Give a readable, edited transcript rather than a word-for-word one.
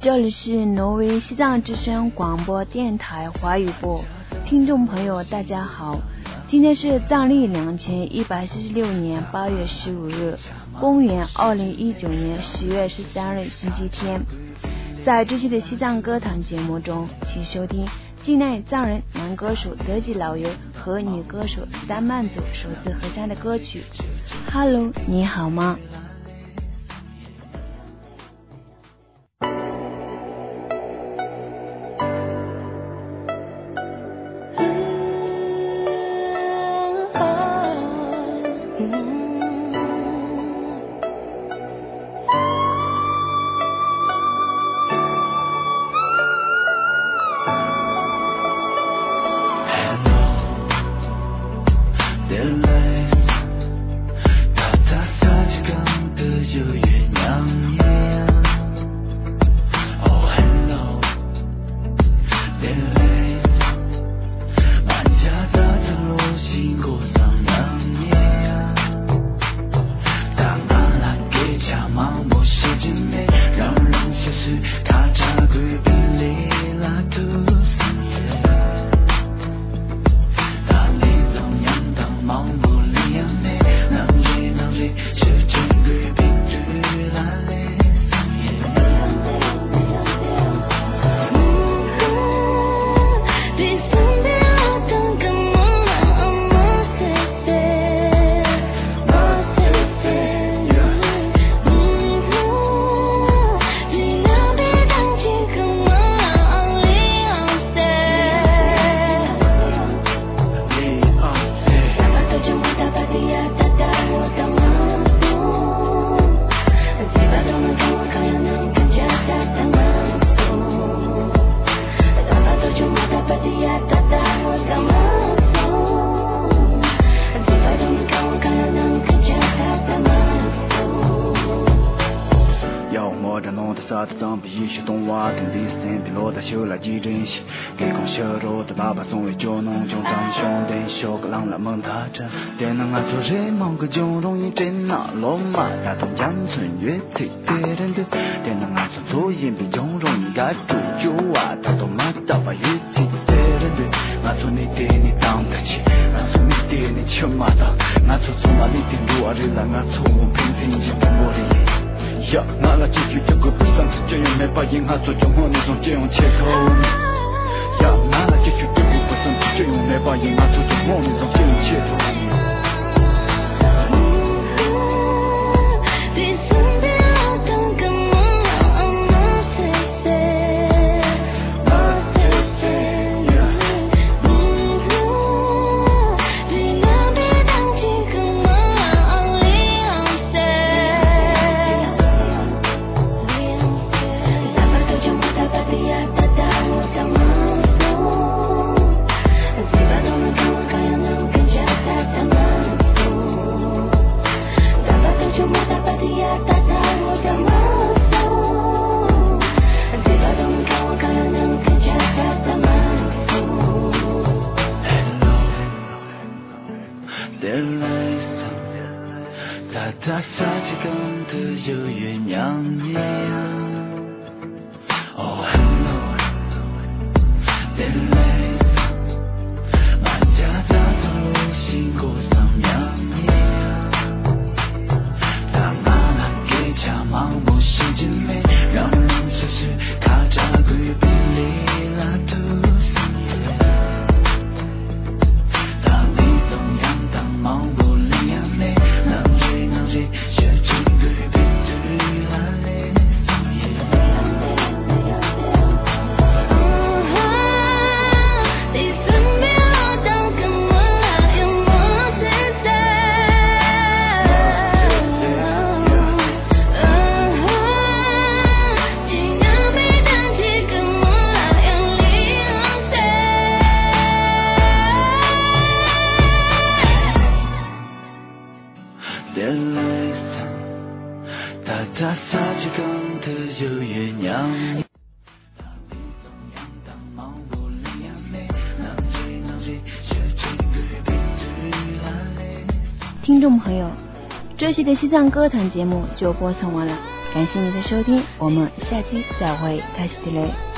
这里是挪威西藏之声广播电台华语部，听众朋友大家好，今天是藏历2146年8月15日，公元2019年10月13日星期天。在这期的西藏歌坛节目中，请收听境内藏人男歌手德吉老爷和女歌手丹曼祖首次合唱的歌曲 Hello 你好吗？ 修来几阵戏，给空小肉的爸爸送回酒农，就咱兄弟小个郎来蒙他着，电能啊做人忙个就容易真那罗马大东江村乐队别人的，电能啊做作业比较容易该住酒啊，他都马到把乐器别人的，我做你爹你当得起，我做你爹你吃马到，我做从哪里听路啊人来，我从我平时已经不我的。呀，我来解决这个不上次就用没把银行做中国那种这样切口。呀，我来解决这个不上次就用没把银行做中国那种这样切口。 听众朋友，这期的西藏歌坛节目就播送完了， 感谢你的收听，我们下期再会，开始的嘞。